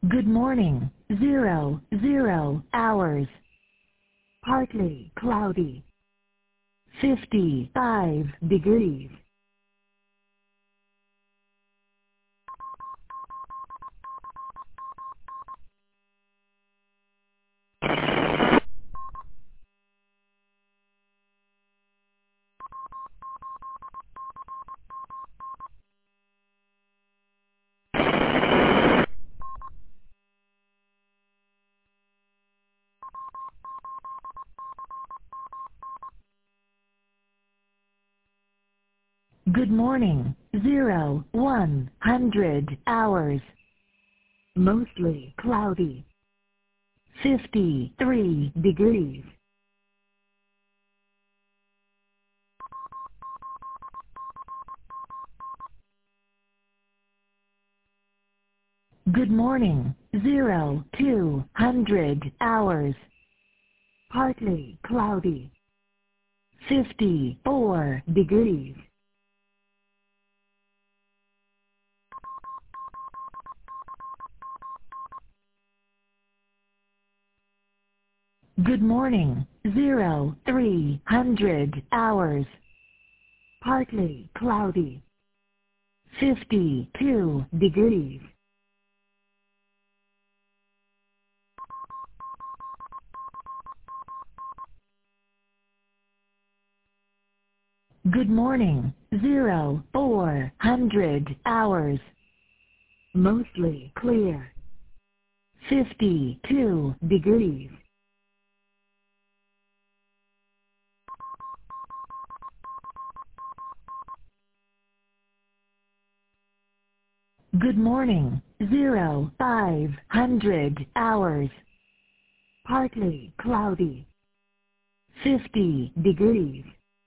Good morning, 00 hours. Partly cloudy. 55 degrees. Good morning, 100 hours. Mostly cloudy. 53 degrees. Good morning, 200 hours. Partly cloudy. 54 degrees. Good morning, 300 hours. Partly cloudy. 52 degrees. Good morning, 400 hours. Mostly clear. 52 degrees. Good morning, 500 hours. Partly cloudy. 50 degrees.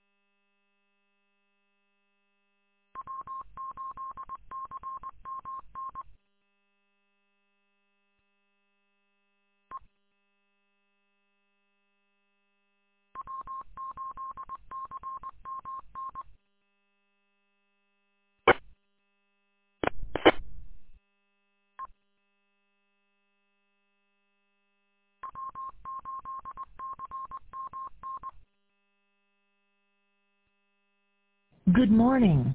Good morning,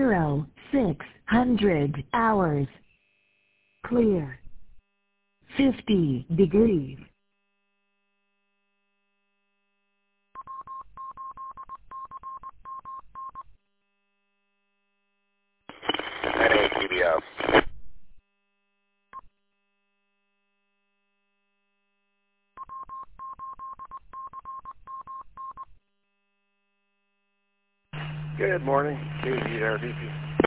600 hours. Clear. 50 degrees. NATBF. Good morning, KVRDP.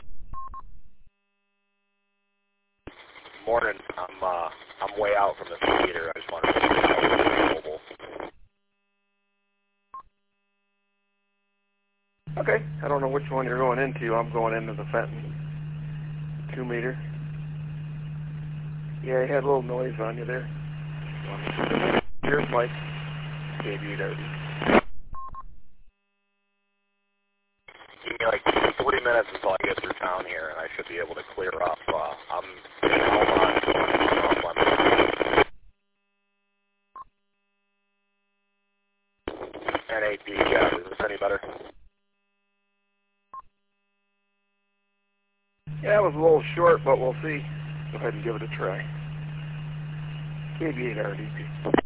Morning. I'm way out from the theater. I just wanted to see how it was mobile. Okay, I don't know which one you're going into. I'm going into the Fenton 2 meter. Yeah, you had a little noise on you there. Here's Mike, KVRDP. Give me like 3 minutes until I get through town here, and I should be able to clear up. I'm in Almont. NATBF. Is this any better? Yeah, it was a little short, but we'll see. Go ahead and give it a try. KV8RDP.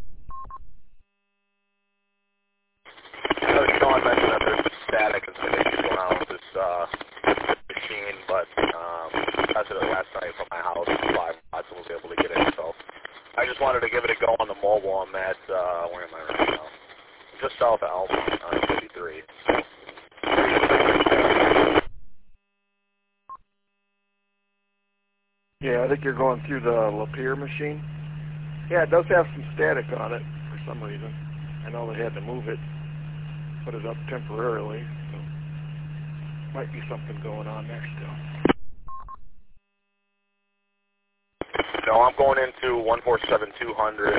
Sean mentioned that there's static and some issues going on with this machine, but tested it last night from my house. 5 watts and was able to get it. So I just wanted to give it a go on the mobile. I'm at, where am I right now? Just south of Alma on 53. Yeah, I think you're going through the Lapeer machine. Yeah, it does have some static on it for some reason. I know they had to move it, put it up temporarily, so might be something going on there still. No, I'm going into 147-200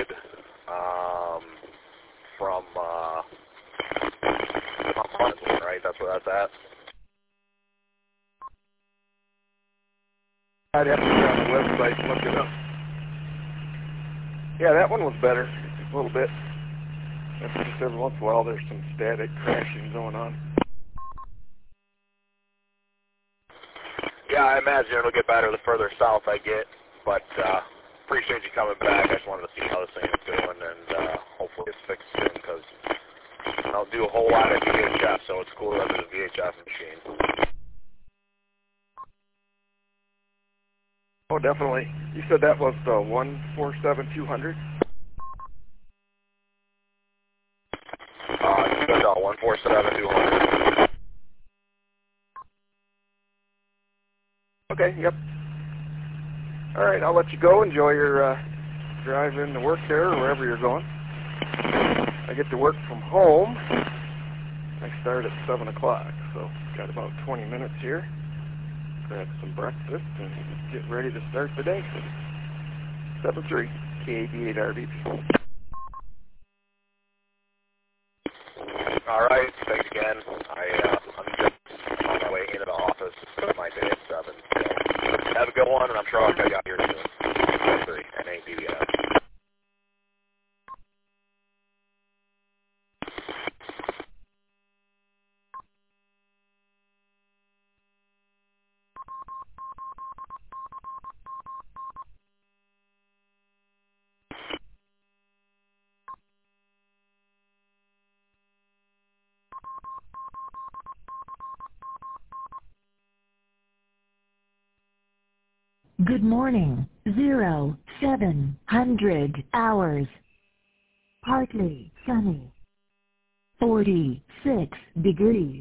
from Huntsville, right? That's where that's at. I'd have to go on the website and look it up. Yeah, that one was better, a little bit. Just every once in a while there's some static crashing going on. Yeah, I imagine it'll get better the further south I get, but appreciate you coming back. I just wanted to see how this thing is doing, and hopefully it's fixed soon, because I don't do a whole lot of VHF, so it's cool to have a VHF machine. Oh, definitely. You said that was the 147-200? No, 147-200. Okay, yep. All right, I'll let you go. Enjoy your drive in to work there or wherever you're going. I get to work from home. I start at 7 o'clock, so got about 20 minutes here. Grab some breakfast and get ready to start the day. 7-3, K88RBP. All right, thanks again. I'm just on my way into the office to start my day at 7. So have a good one, and I'm sure I'll catch you out here soon. 3, NADVS. Good morning. 0700 hours. Partly sunny. 46 degrees.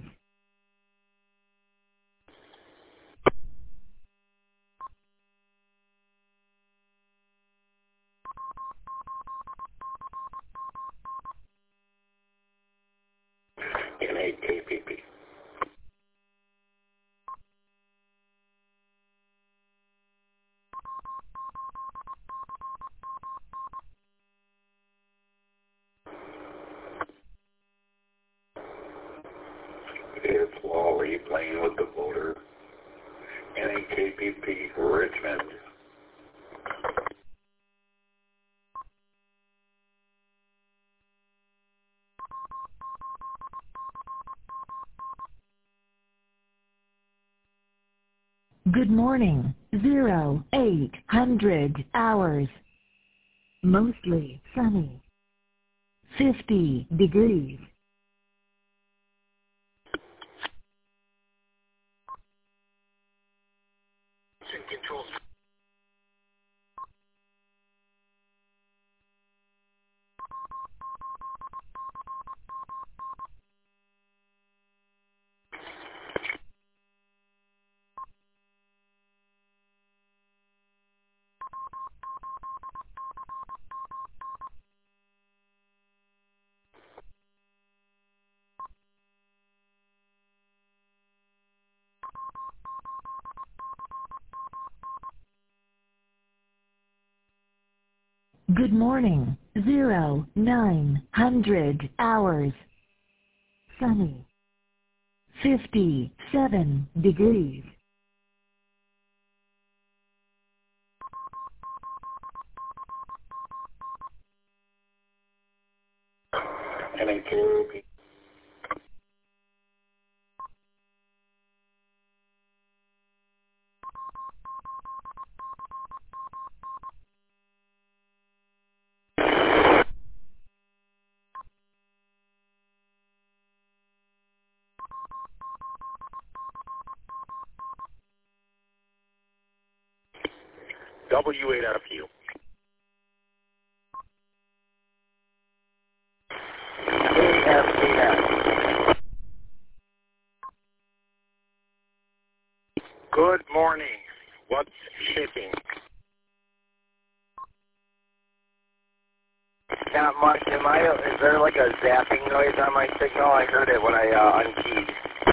NAKPP. It's Wally playing with the voter. NAKPP Richmond. Good morning. 0800 hours. Mostly sunny. 50 degrees. Controls. Good morning. 0900 hours. Sunny. 57 degrees. NAKPP. W8FU. AFCS. Good morning. What's shipping? Not much. Is there like a zapping noise on my signal? I heard it when I unkeyed.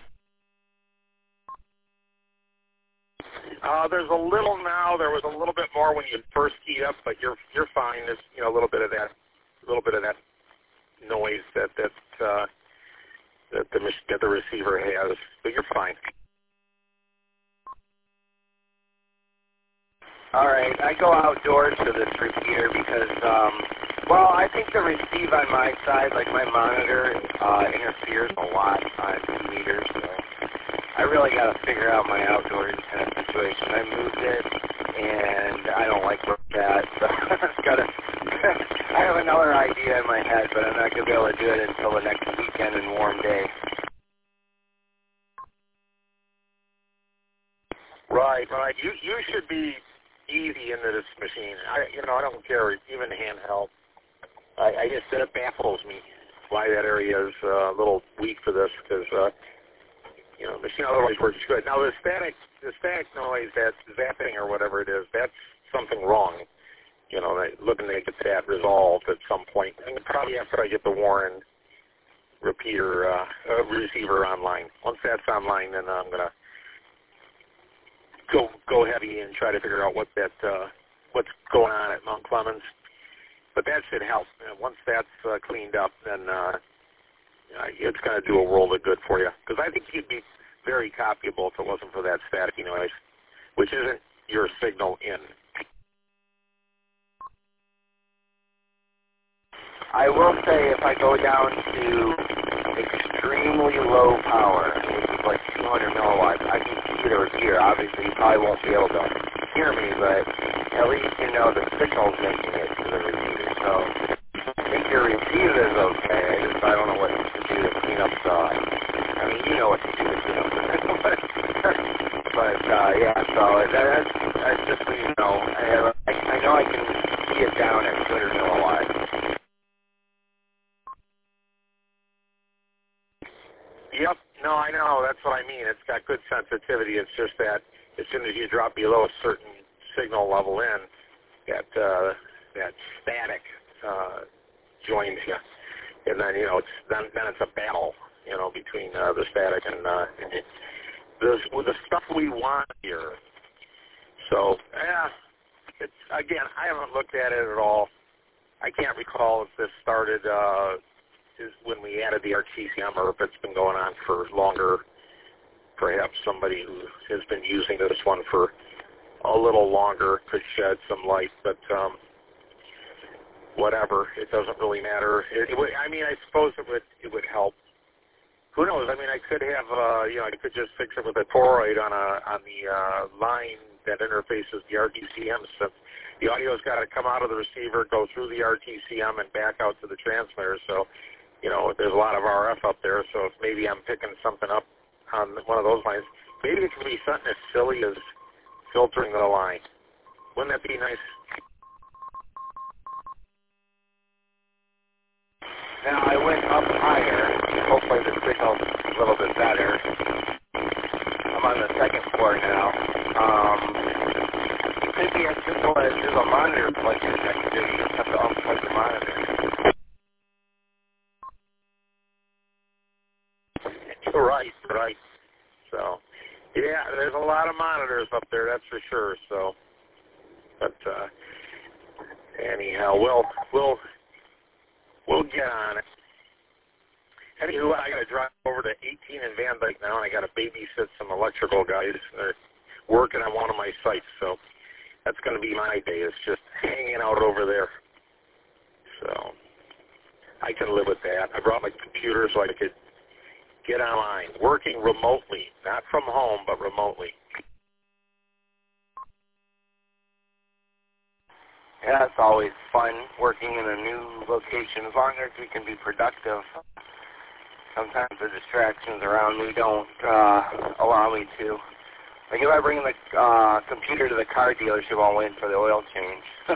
There's a little now. There was a little bit more when you first keyed up, but you're fine. There's a little bit of that noise that the receiver has, but you're fine. All right, I go outdoors for this repeater because, well, I think the receive on my side, like my monitor, interferes a lot on 2 meters. So I really got to figure out my outdoor antenna situation. I moved it, and I don't like where it's at. So I've got to. I have another idea in my head, but I'm not going to be able to do it until the next weekend and warm day. Right. You should be easy into this machine. I don't care, even handheld. It baffles me why that area is a little weak for this because, the machine otherwise works good. Now, the static noise, that zapping or whatever it is, that's something wrong. Looking to get that resolved at some point. And probably after I get the Warren repeater receiver online. Once that's online, then I'm going to go heavy and try to figure out what's going on at Mount Clemens. But that should help. Once that's cleaned up, then it's going to do a world of good for you. Because I think you'd be very copyable if it wasn't for that staticky noise, which isn't your signal in. I will say if I go down to extremely low power, which is like 200 milliwatts, I can see the repeater. Obviously, you probably won't be able to hear me, but at least you know the signal's making it to the repeater. So I think your repeater is okay. I don't know what to do to clean up you know what to do to clean up the but yeah, so that's just so you know. I know I can see it down at 200 milliwatts. Yep. No, I know. That's what I mean. It's got good sensitivity. It's just that as soon as you drop below a certain signal level in, that static joins you, and then then it's a battle, between the static and the stuff we want here. So it's again, I haven't looked at it at all. I can't recall if this started. Is when we added the RTCM, or if it's been going on for longer. Perhaps somebody who has been using this one for a little longer could shed some light, but whatever, it doesn't really matter. I suppose it would help. Who knows? I could have, I could just fix it with a toroid on the line that interfaces the RTCM. So the audio's got to come out of the receiver, go through the RTCM, and back out to the transmitter. So there's a lot of RF up there, so if maybe I'm picking something up on one of those lines, maybe it can be something as silly as filtering the line. Wouldn't that be nice? Now I went up higher. Hopefully the signal's a little bit better. I'm on the second floor now. It could be as simple as there's a monitor plugged in next to you. You just have to unplug the monitor. Right. So, yeah, there's a lot of monitors up there, that's for sure. So, but anyhow, we'll get on it. Anywho, I got to drive over to 18 in Van Dyke now, and I got to babysit some electrical guys. They're working on one of my sites, so that's going to be my day. It's just hanging out over there. So I can live with that. I brought my computer so I could get online, working remotely, not from home, but remotely. Yeah, it's always fun working in a new location, as long as we can be productive. Sometimes the distractions around me don't allow me to. Like if I bring the computer to the car dealership, I'll wait for the oil change.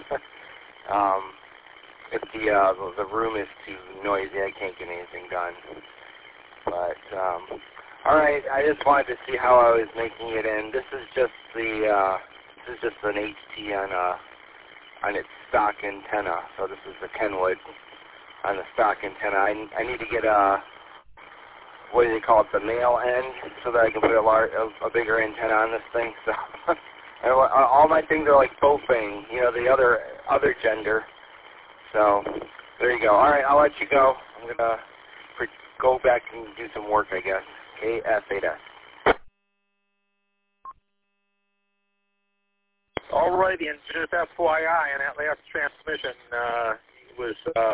If the room is too noisy, I can't get anything done. But all right, I just wanted to see how I was making it in. This is just an HT on its stock antenna. So this is the Kenwood on the stock antenna. I need to get what do they call it, the male end, so that I can put a bigger antenna on this thing. So all my things are like Bofang, the other gender. So there you go. All right, I'll let you go. I'm gonna go back and do some work, I guess. KS8S. All right, said, and just FYI, in that last transmission, was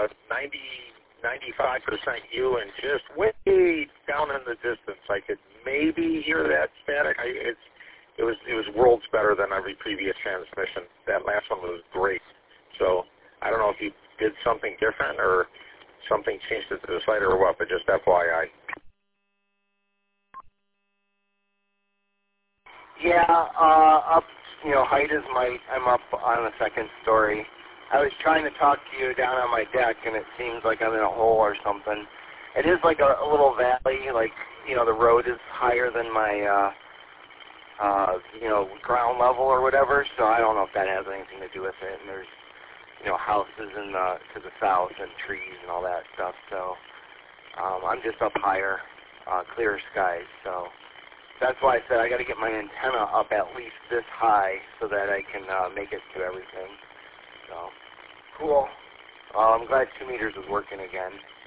95% you, and just way down in the distance, I could maybe hear that static. It was worlds better than every previous transmission. That last one was great. So I don't know if you did something different or something changed it to the slider or what, but just FYI. Yeah, up, height is might. I'm up on the second story. I was trying to talk to you down on my deck, and it seems like I'm in a hole or something. It is like a little valley, like, the road is higher than my, ground level or whatever, so I don't know if that has anything to do with it. And there's, houses to the south and trees and all that stuff, so I'm just up higher, clear skies, so that's why I said I got to get my antenna up at least this high so that I can make it to everything. So, cool. I'm glad 2 meters is working again.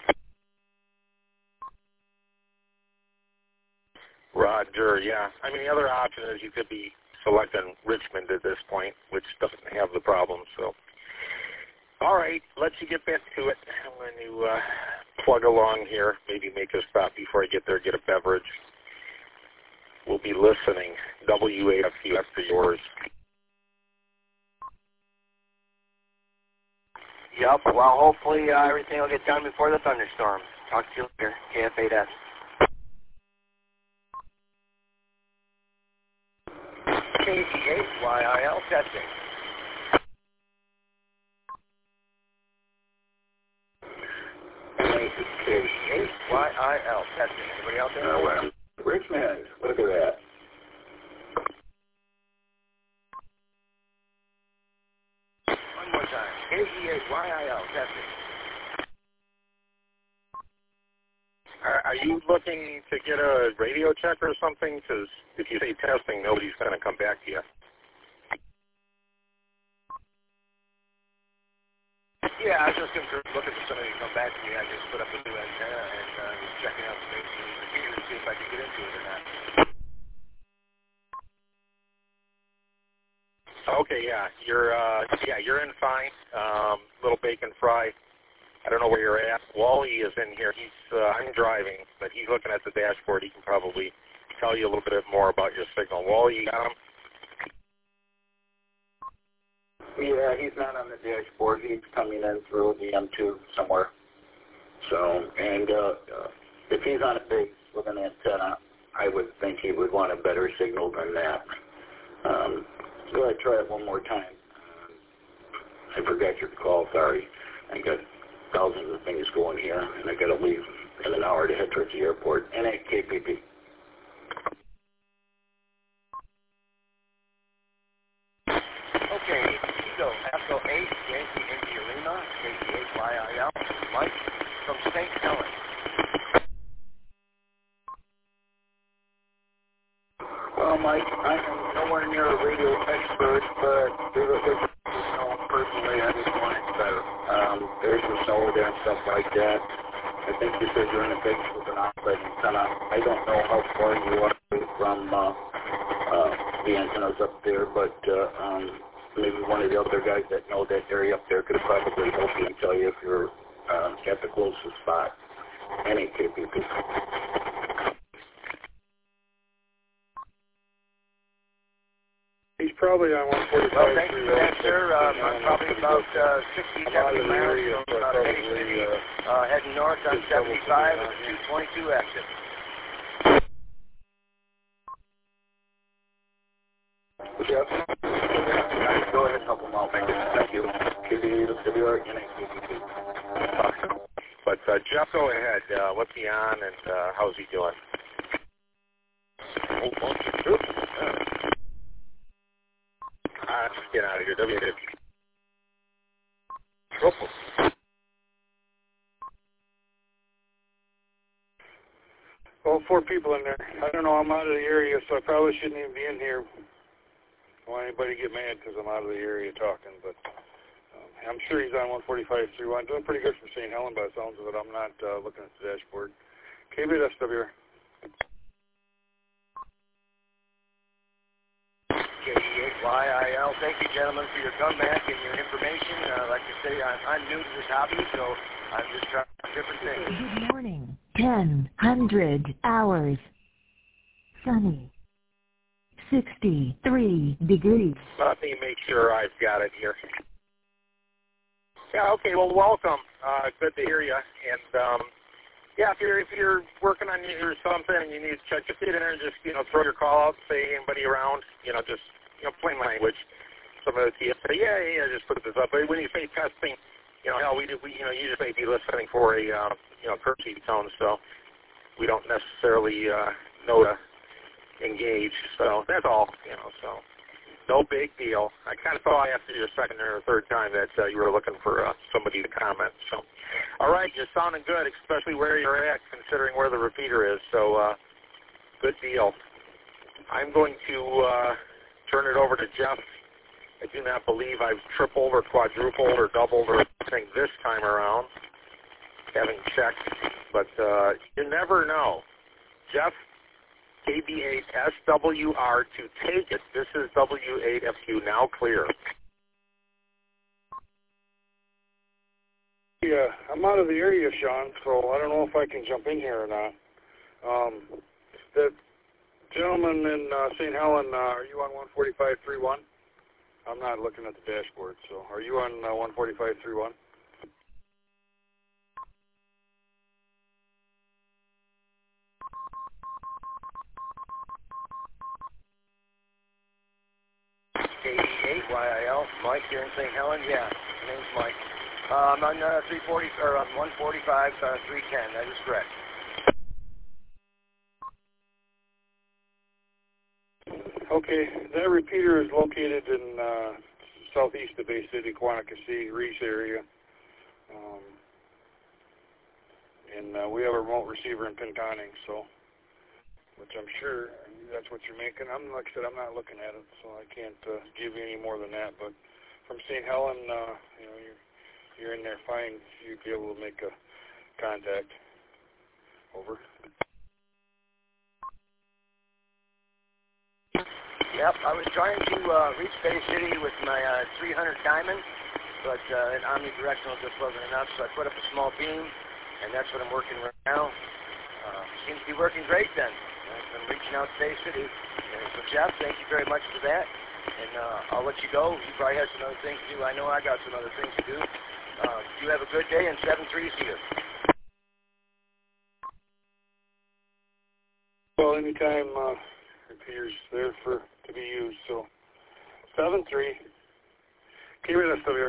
Roger, yeah. I mean, the other option is you could be selecting Richmond at this point, which doesn't have the problem, so. All right, let's you get back to it. I'm going to plug along here, maybe make a stop before I get there, get a beverage. We'll be listening. WAFC after yours. Yep, well, hopefully everything will get done before the thunderstorm. Talk to you later. KF8S. KG8YIL testing. KG8YIL testing. Anybody out there? Well, Richmond, look at that. One more time. KG8YIL testing. Are you looking to get a radio check or something? Because if you say testing, nobody's going to come back to you. Yeah, I was just looking for somebody to come back to me. I just put up a new antenna and was checking out the computer to see if I could get into it or not. Okay, yeah, you're in fine. Little bacon fry. I don't know where you're at. Wally is in here. I'm driving, but he's looking at the dashboard. He can probably tell you a little bit more about your signal. Wally, you got him? Yeah, he's not on the dashboard. He's coming in through the M2 somewhere. So, and if he's on a base with an antenna, I would think he would want a better signal than that. Go ahead, try it one more time. I forgot your call, sorry. I got thousands of things going here, and I got to leave in an hour to head towards the airport. And at KPP. Okay, so Echo 8, Yankee India Lima, KG8YIL, Mike from St. Helens. Well, Mike, I'm nowhere near a radio expert, but there's snow personally. I just want it better. There's some snow there and stuff like that. I think you said you're in a base with an outside antenna. I don't know how far you are from the antennas up there, but maybe one of the other guys that know that area up there could probably help you and tell you if you're at the closest spot. Any KPP. He's probably on 145. Well, thank you for that, sir. I'm probably about 60, 70 miles from Bay City, heading north on 75 with the 222 exit. Jeff, go ahead and help him out. Thank you. But Jeff, go ahead. What's he on, and how's he doing? Get out of here. WWF. Well, 4 people in there. I don't know. I'm out of the area, so I probably shouldn't even be in here. Don't want anybody to get mad because I'm out of the area talking, but I'm sure he's on 145.31. Doing pretty good from St. Helen by the sounds of it. I'm not looking at the dashboard. KBSWR. KE8YIL. Thank you, gentlemen, for your comeback and your information. Like I say, I'm new to this hobby, so I'm just trying different things. Good morning. 1000 hours. Sunny. 63 degrees. Let me make sure I've got it here. Yeah, okay, well, welcome. Good to hear you. And, yeah, if you're working on your something and you need to check, just get in there and just, throw your call out, say anybody around, just, plain language. Some of the TS say, yeah, just put this up. But when you say testing, hell, we you just may be listening for a, courtesy tone, so we don't necessarily know to engage. So that's all, so no big deal. I kind of thought after your second or third time that you were looking for somebody to comment. So, all right, you're sounding good, especially where you're at, considering where the repeater is. So, good deal. I'm going to turn it over to Jeff. I do not believe I've tripled or quadrupled or doubled or anything this time around, having checked. But you never know. Jeff, KB8SWR to take it. This is W8FQ, now clear. Yeah, I'm out of the area, Sean, so I don't know if I can jump in here or not. The gentleman in St. Helen, are you on 145.31? I'm not looking at the dashboard, so are you on 145.31? KE8YIL, Mike here in St. Helen. Yeah, my name's Mike. I'm on 340 or on 145, 310. That is correct. Okay, that repeater is located in southeast of Bay City, Quanakee, Reese area. And we have a remote receiver in Pinconning, so, which I'm sure that's what you're making. Like I said, I'm not looking at it, so I can't give you any more than that. But from St. Helen, you're in there fine. You'd be able to make a contact. Over. Yep, I was trying to reach Bay City with my 300 diamond, but an omnidirectional just wasn't enough, so I put up a small beam, and that's what I'm working right now. Seems to be working great then. I'm reaching out to Bay City. So Jeff, thank you very much for that, and I'll let you go. You probably have some other things to do. I know I got some other things to do. You have a good day, and 7-3 see you. Well, anytime repeater's there to be used, so 7-3. Keep it SWR.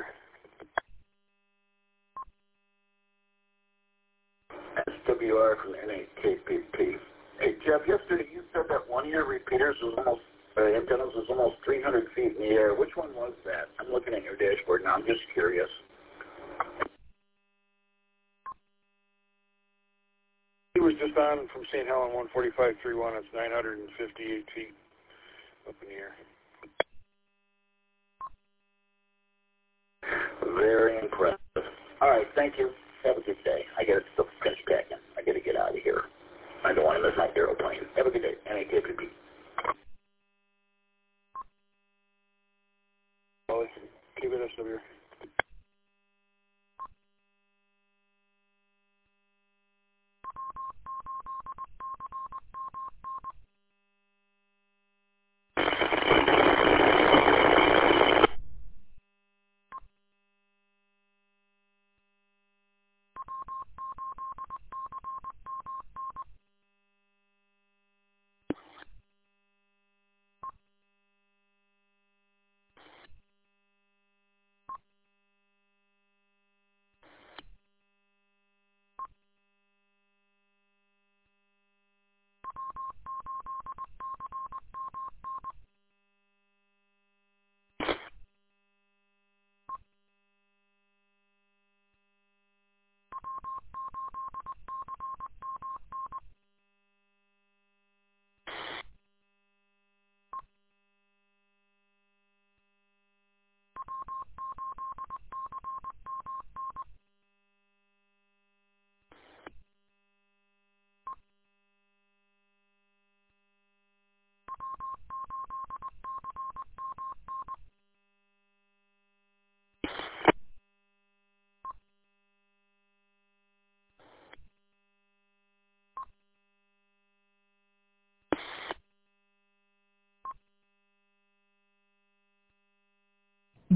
SWR from NAKPP. Hey, Jeff, yesterday you said that one of your repeaters was almost, antennas was almost 300 feet in the air. Which one was that? I'm looking at your dashboard now. I'm just curious. He was just on from St. Helen 145.31. It's 958 feet up in the air. Very impressive. All right, thank you. Have a good day. I got to still finish packing. I got to get out of here. I don't want to miss my aeroplane. Have a good day. NAKPP. Keep it SWR.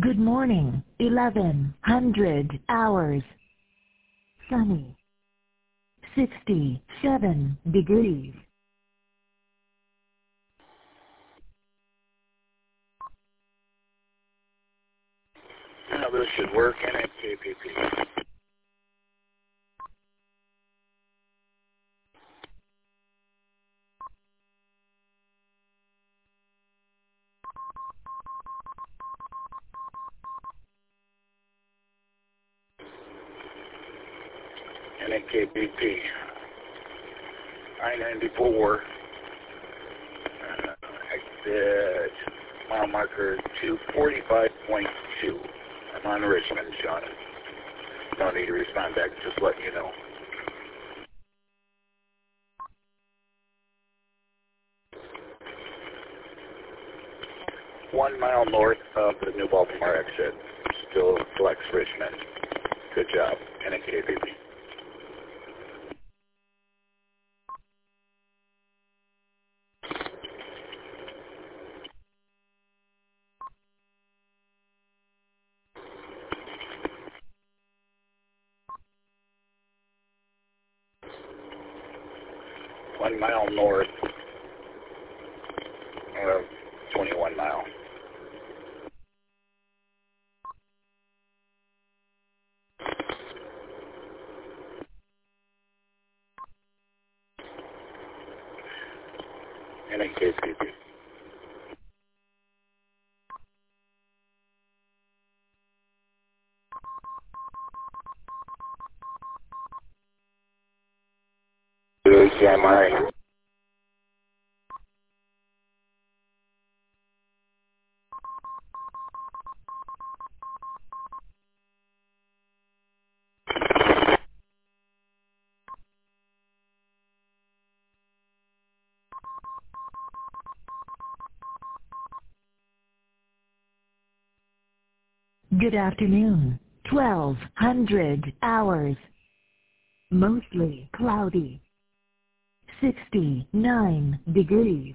Good morning, 1100 hours. Sunny. 67 degrees. Now this should work in at KPP. And at KPP. I-94. Exit mile marker 245.2. I'm on Richmond, Sean. No need to respond back, just letting you know. One mile north of the New Baltimore exit. Still Flex Richmond. Good job. And a KPP. One mile north of 21 mile. And a KPP. HMI. Good afternoon, 1200 hours. Mostly cloudy. 69 degrees.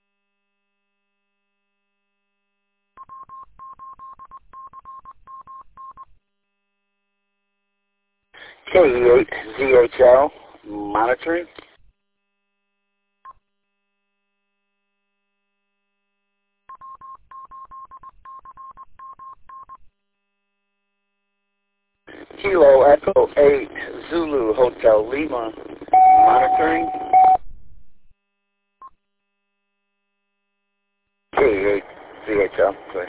KE8 ZHL monitoring. Kilo Echo 8 Zulu Hotel Lima monitoring. KE8 ZHL, please.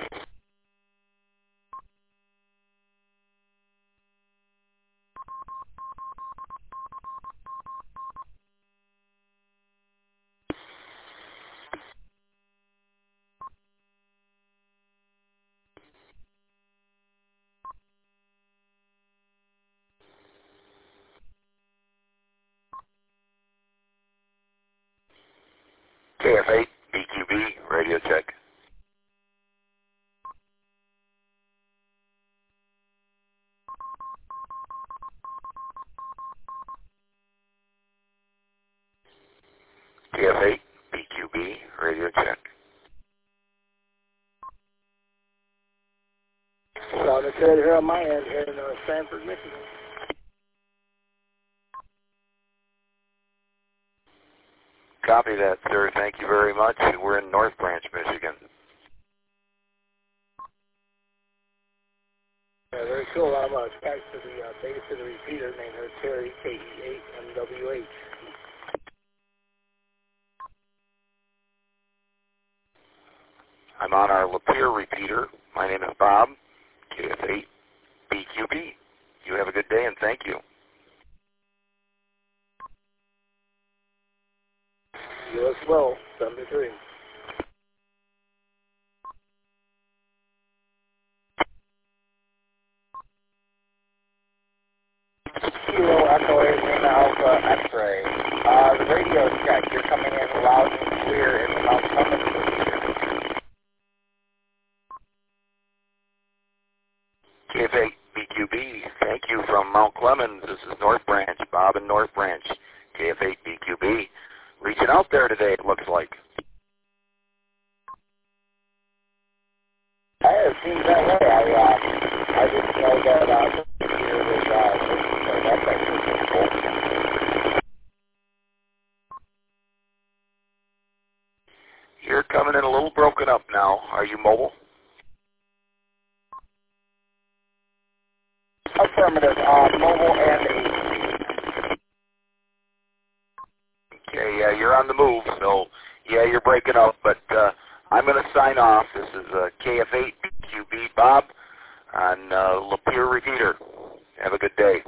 KF8 BQB radio check. KF8 BQB radio check. So that's it here on my end here in Sanford, Michigan. Copy that, sir. Thank you very much. We're in North Branch, Michigan. Yeah, very cool. I'm back to the base of the repeater named her Terry, KE8MWH. I'm on our Lapeer repeater. My name is Bob, KF8 BQB. You have a good day, and thank you. You as well, 73. Kilo Echo 8 Lima Alpha X-ray. The radio check. You're coming in loud and clear in the Mount Clemens repeater. KF8 BQB, thank you from Mount Clemens. This is North Branch, Bob in North Branch. KF8 BQB, reaching out there today, it looks like. It seems that way. I didn't know that here was that's actually pretty cool. You're coming in a little broken up now. Are you mobile? Affirmative. Mobile and AC. Okay, yeah, you're on the move, so yeah, you're breaking up, but I'm going to sign off. This is KF8 QB Bob on Lapeer Repeater. Have a good day.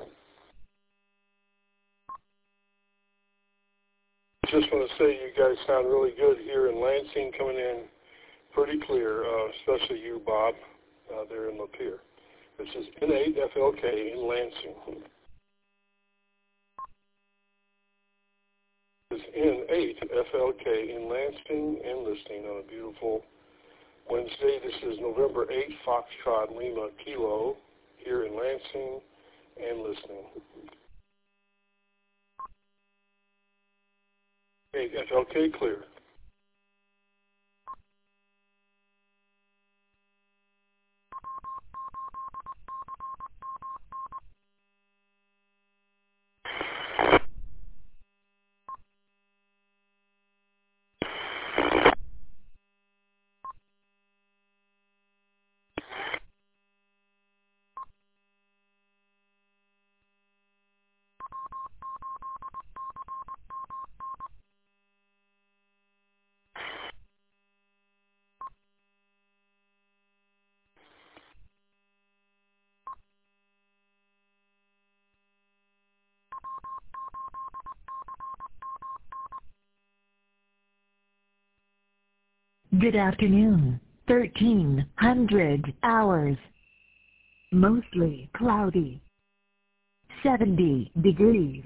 Just want to say you guys sound really good here in Lansing, coming in pretty clear, especially you, Bob, there in Lapeer. This is N8FLK in Lansing. This is N8FLK in Lansing and listening on a beautiful Wednesday. This is November 8th, Foxtrot Lima Kilo, here in Lansing and listening. 8FLK clear. Good afternoon. 1300 hours. Mostly cloudy. 70 degrees.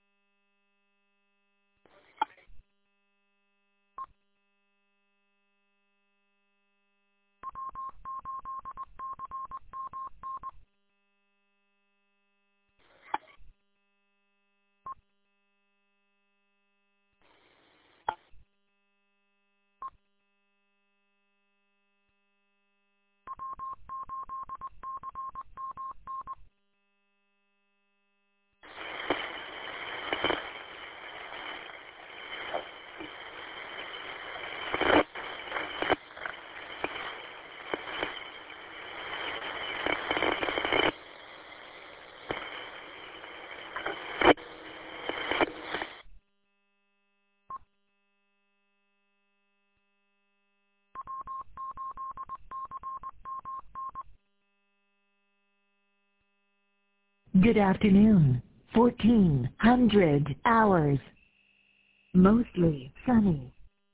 Good afternoon. 1400 hours. Mostly sunny.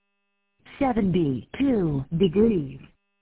72 degrees.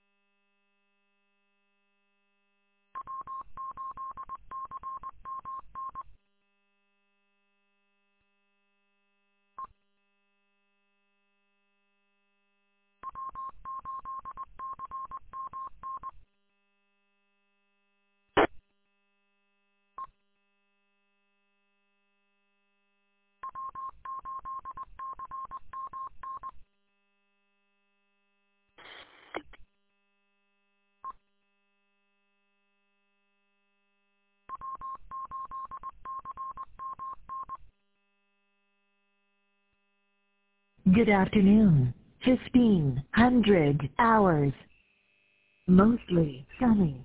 Good afternoon. 1500 hours. Mostly sunny.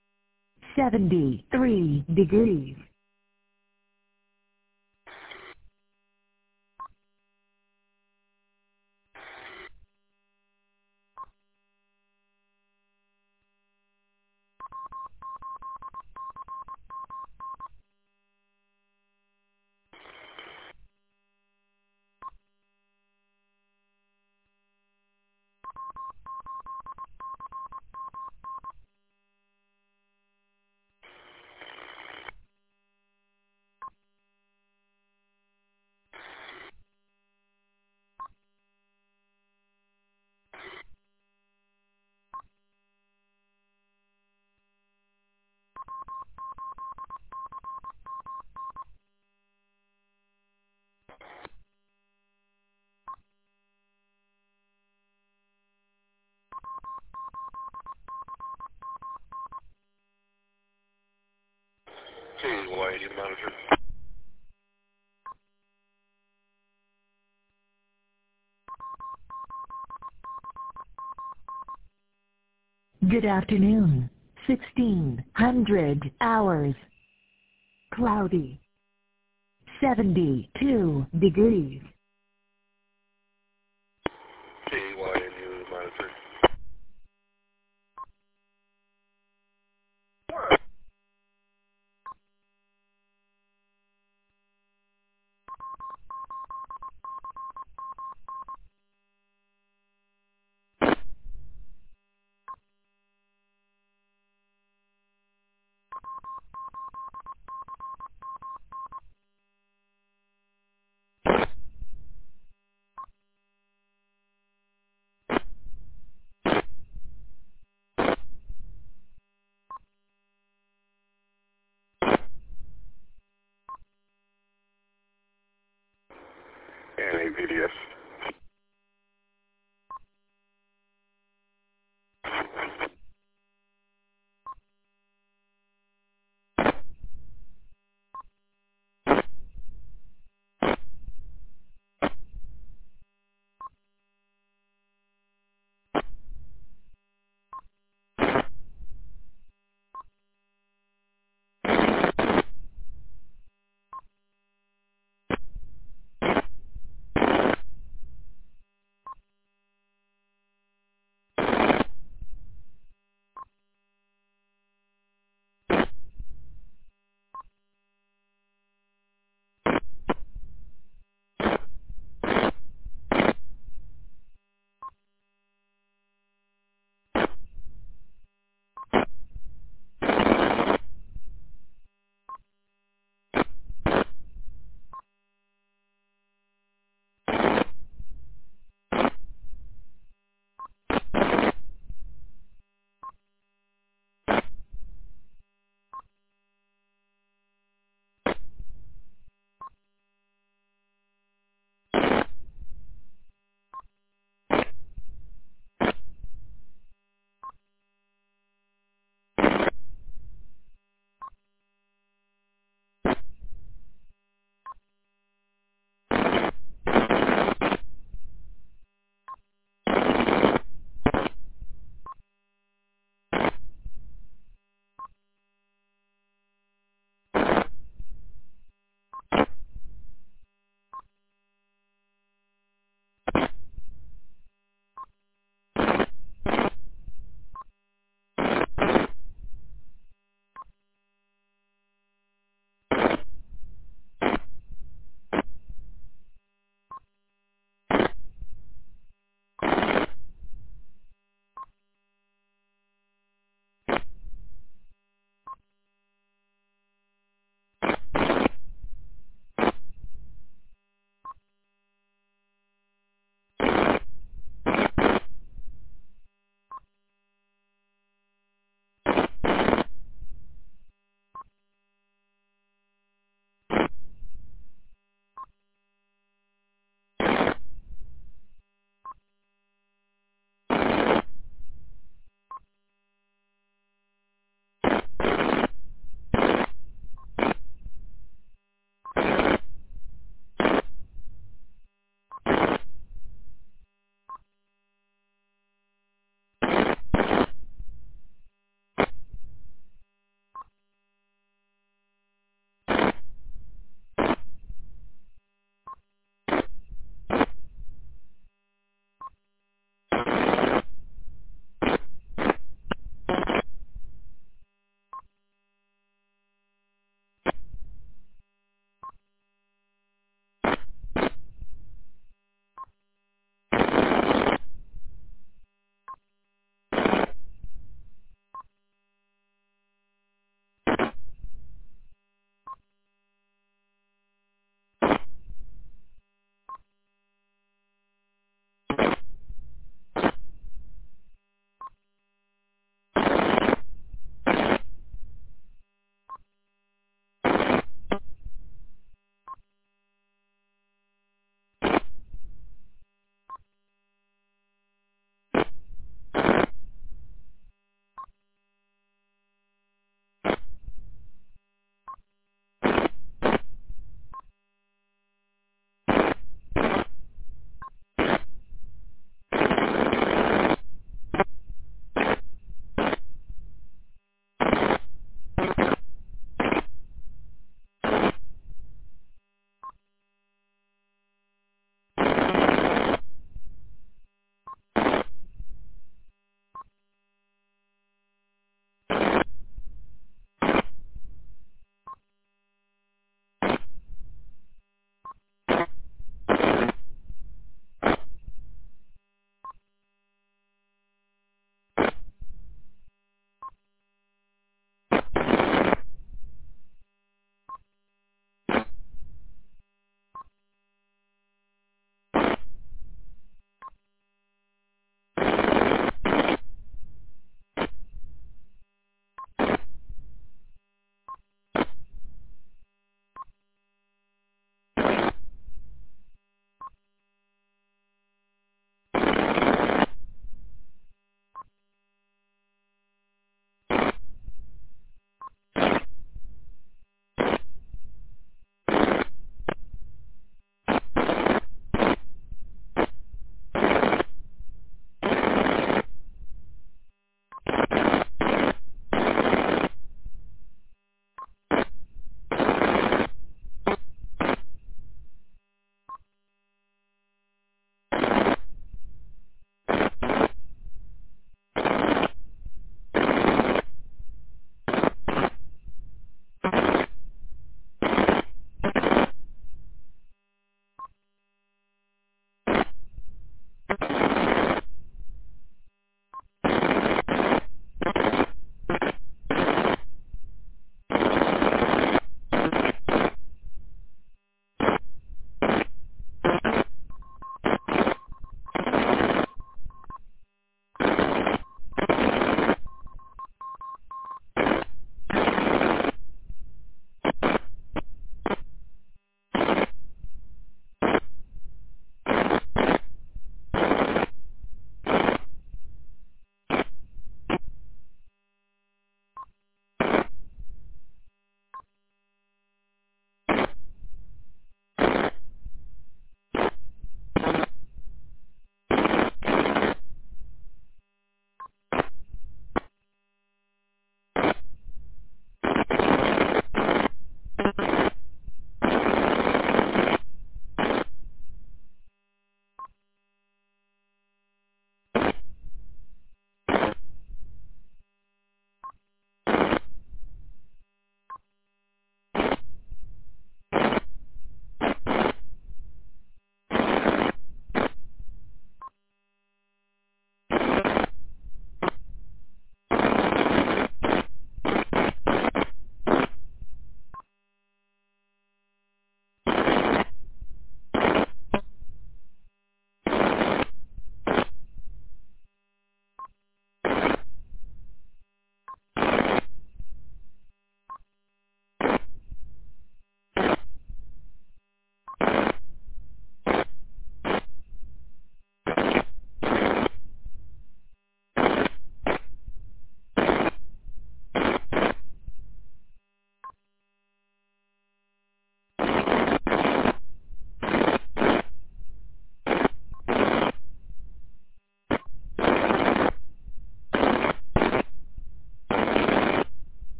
73 degrees. KYD monitor. Good afternoon. 1600 hours. Cloudy. 72 degrees. KYD monitor. And APDS.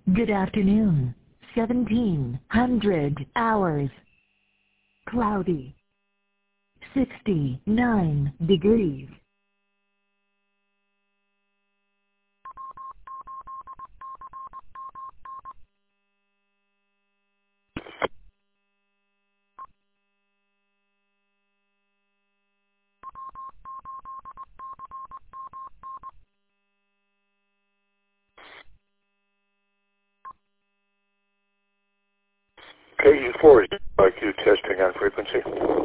Good afternoon. 1700 hours. Cloudy. 69 degrees. KE4 is IQ testing on frequency.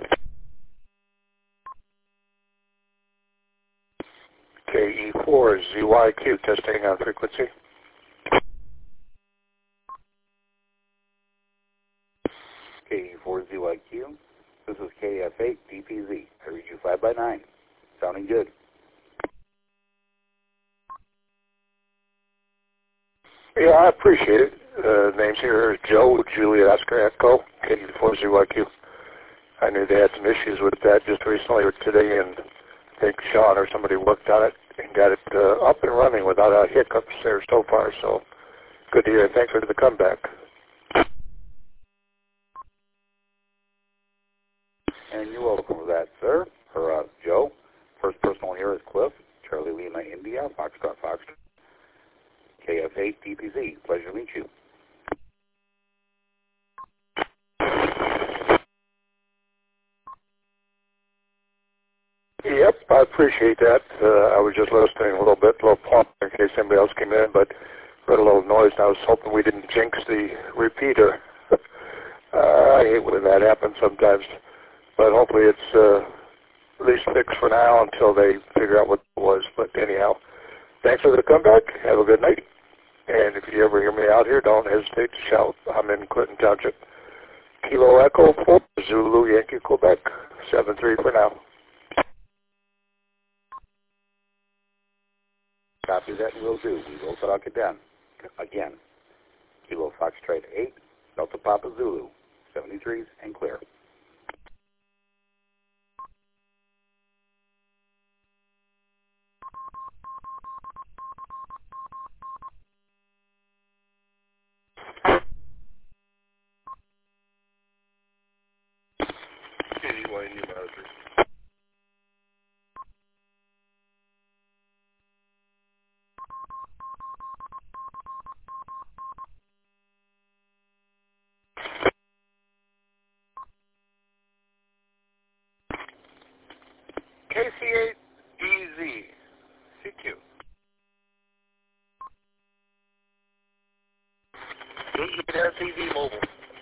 KE4 is ZYQ testing on frequency. KE4 ZYQ. This is KF8 DPZ. I read you 5x9. Sounding good. Yeah, I appreciate it. Names here are Joe, Juliet, Oscar, Echo, KE4 ZYQ. I knew they had some issues with that just recently or today, and I think Sean or somebody worked on it and got it up and running without hiccups there so far. So good to hear. Thanks for the comeback. And you're welcome for that, sir. Or Joe. First personal here is Cliff. Charlie Lima, India. Foxtrot, Foxtrot. KF8 DPZ. Pleasure to meet you. Yep, I appreciate that. I was just listening a little bit, a little plump in case somebody else came in, but heard a little noise, and I was hoping we didn't jinx the repeater. I hate when that happens sometimes, but hopefully it's at least fixed for now until they figure out what it was. But anyhow, thanks for the comeback. Have a good night. And if you ever hear me out here, don't hesitate to shout. I'm in Clinton Township. Kilo Echo 4, Zulu Yankee Quebec, 7-3 for now. Copy that, and we'll do. We will talk it down. Again, Kilo Foxtrot 8, Delta Papa Zulu, 73s and clear. KC8DZ, CQ. SEV Mobile.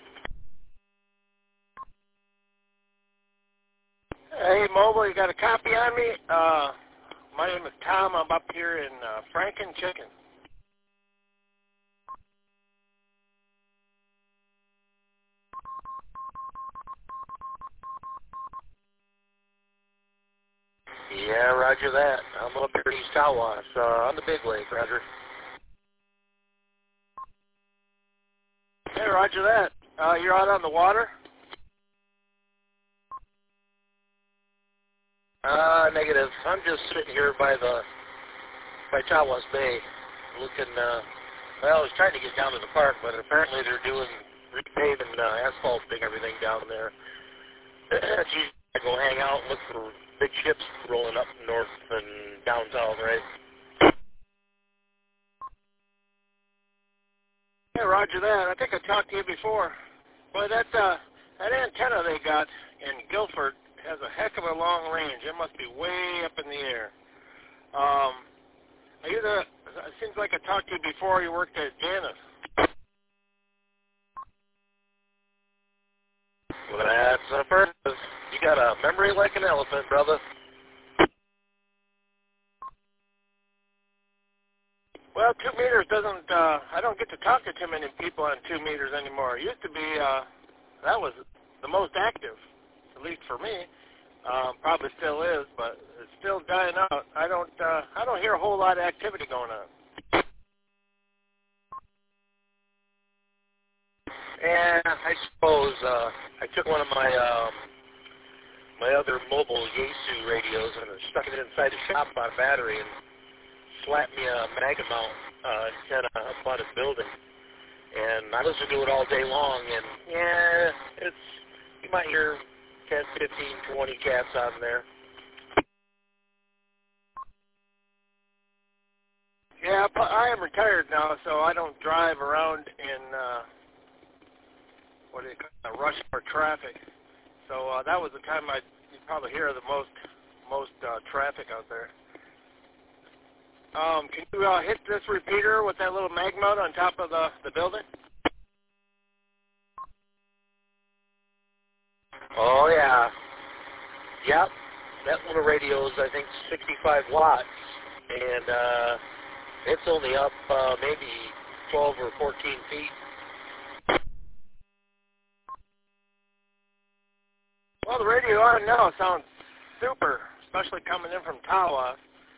Hey, Mobile, you got a copy on me? My name is Tom. I'm up here in Franken Chicken. Yeah, roger that. I'm up here in East Tawas, on the big lake, roger. Hey, roger that. You're out on the water? Negative. I'm just sitting here by Tawas Bay, looking, well, I was trying to get down to the park, but apparently they're doing repaving, asphalting everything down there. That's usually I go hang out and look for big ships rolling up north and down south, right? Yeah, roger that. I think I talked to you before. Boy, that antenna they got in Guilford has a heck of a long range. It must be way up in the air. It seems like I talked to you before. You worked at Janus. Well, that's a purpose. You got a memory like an elephant, brother. Well, 2 meters doesn't, I don't get to talk to too many people on 2 meters anymore. It used to be, that was the most active, at least for me. Probably still is, but it's still dying out. I don't hear a whole lot of activity going on. And I suppose, I took one of my other mobile Yaesu radios and stuck it inside the shop on a battery and slapped me a magnet mount antenna up on his building. And I listen to it all day long, and yeah, you might hear 10, 15, 20 cats on there. Yeah, but I am retired now, so I don't drive around in rush hour traffic. So that was the time you'd probably hear the most traffic out there. Can you hit this repeater with that little mag mount on top of the building? Oh, yeah. Yep. That little radio is, I think, 65 watts. And it's only up maybe 12 or 14 feet. Well, the radio on now sounds super, especially coming in from Tawas.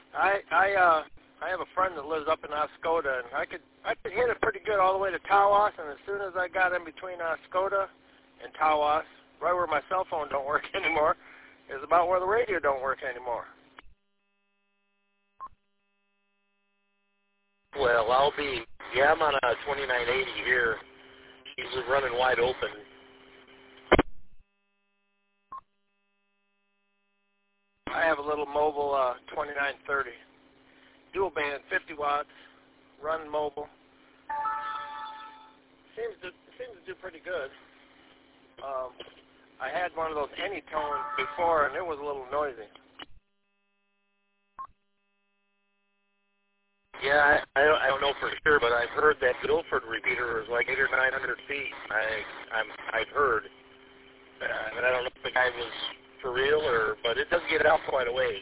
I have a friend that lives up in Oscoda, and I could hit it pretty good all the way to Tawas, and as soon as I got in between Oscoda and Tawas, right where my cell phone don't work anymore, is about where the radio don't work anymore. Well, I'm on a 2980 here. She's running wide open. I have a little mobile 2930. Dual band, 50 watts, run mobile. Seems to do pretty good. I had one of those Anytone before, and it was a little noisy. Yeah, I don't know for sure, but I've heard that Guilford repeater is like 800 or 900 feet. I've heard, and I don't know if the guy was for real but it does get out quite a ways.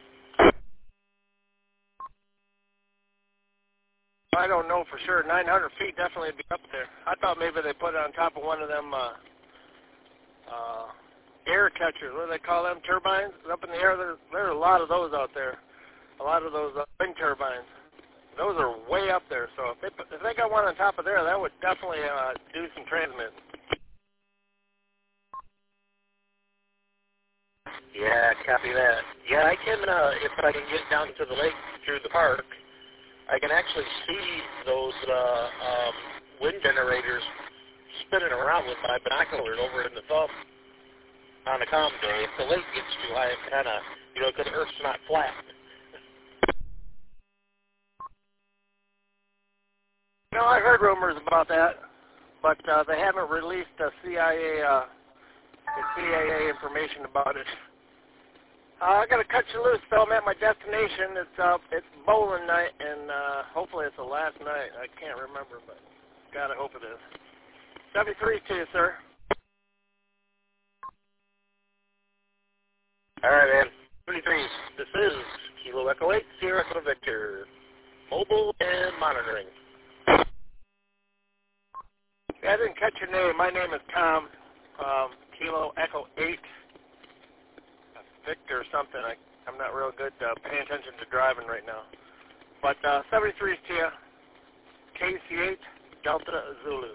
I don't know for sure. 900 feet definitely would be up there. I thought maybe they put it on top of one of them air catchers. What do they call them? Turbines? Up in the air. There are a lot of those out there. A lot of those wind turbines. Those are way up there. So if they got one on top of there, that would definitely do some transmitting. Yeah, copy that. Yeah, I can, if I can get down to the lake through the park, I can actually see those wind generators spinning around with my binoculars over in the thumb on a calm day. If the lake gets too high, it kind of, because the Earth's not flat. I heard rumors about that, but they haven't released the CIA information about it. I gotta cut you loose, though. I'm at my destination. It's bowling night, and hopefully it's the last night. I can't remember, but gotta hope it is. 73 to you, sir. All right, man. 73s. This is Kilo Echo 8, Sierra Echo Victor. Mobile and monitoring. Yeah, I didn't catch your name. My name is Tom. Kilo Echo 8. Victor or something. I'm not real good paying attention to driving right now. But 73's to you. KC8 Delta Zulu.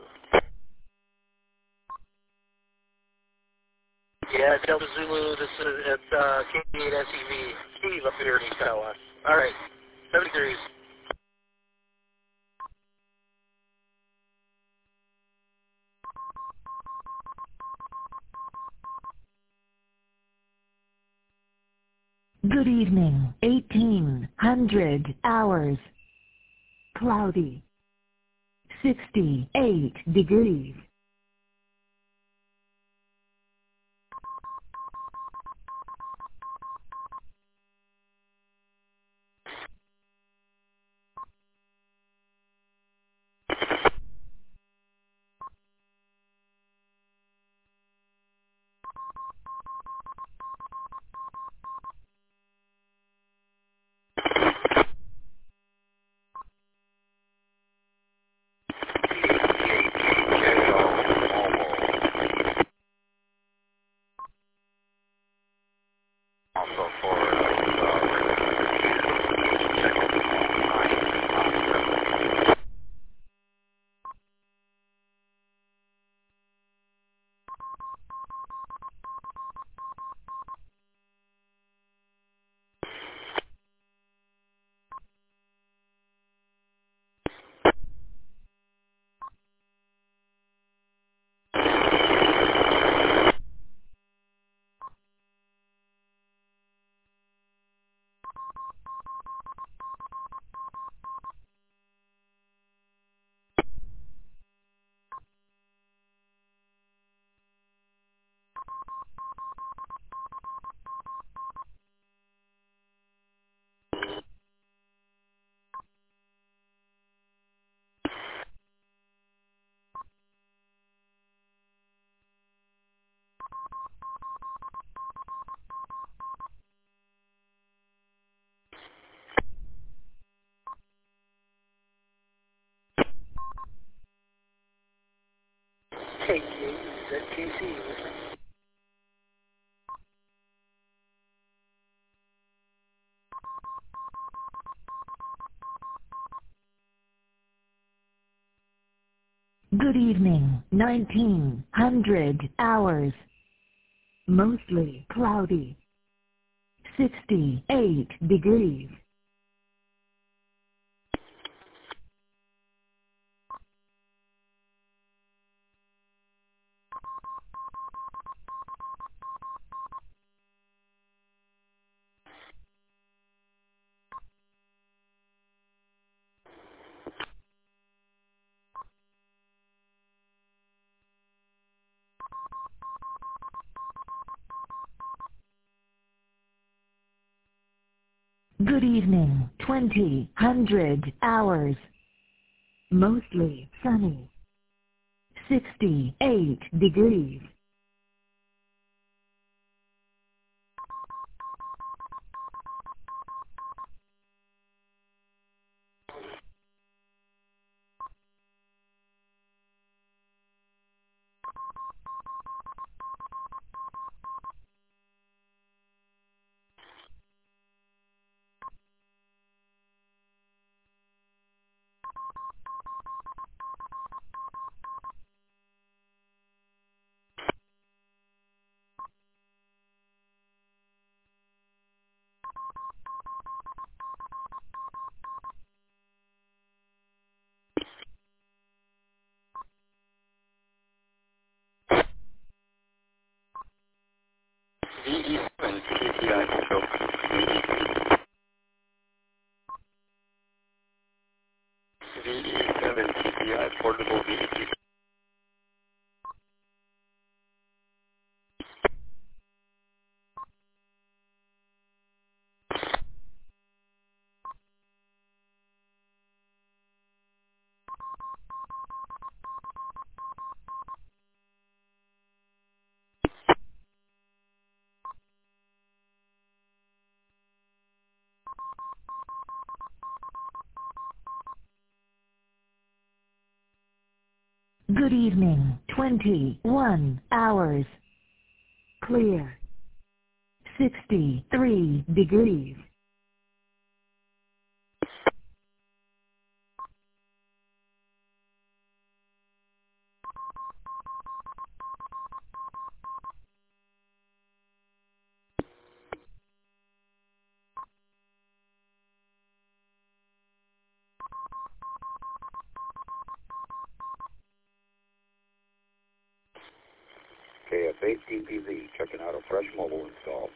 Yeah, Delta Zulu. This is it's KC8 SEV. Steve up here in East Iowa. All right, 73's. Good evening. 1800 hours. Cloudy. 68 degrees. KKZTC. Good evening, 1900 hours. Mostly cloudy. 68 degrees. Good evening, 2000 hours. Mostly sunny. 68 degrees. VE7 TTI Control. VE7 TTI Portable VE. Good evening, 21 hours. Clear. 63 degrees. KF8 DPZ, checking out a fresh mobile install.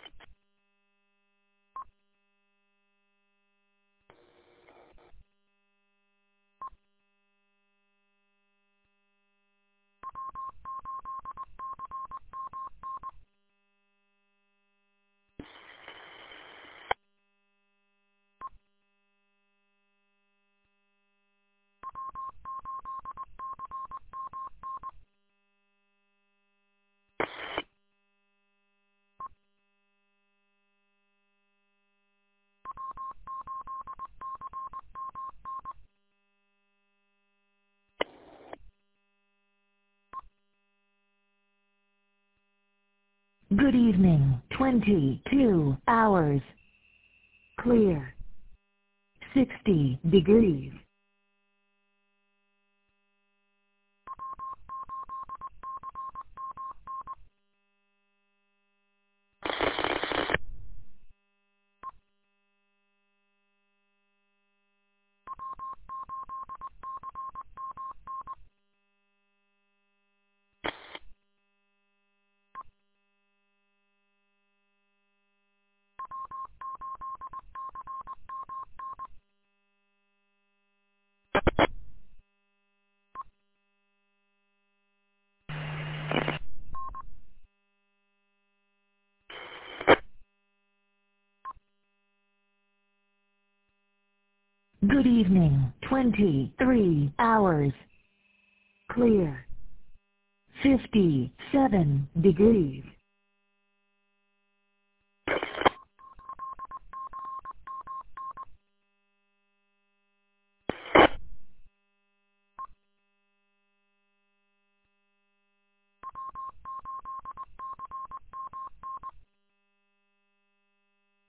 Good evening, 22 hours. Clear. 60 degrees. Good evening, 23 hours. Clear. 57 degrees.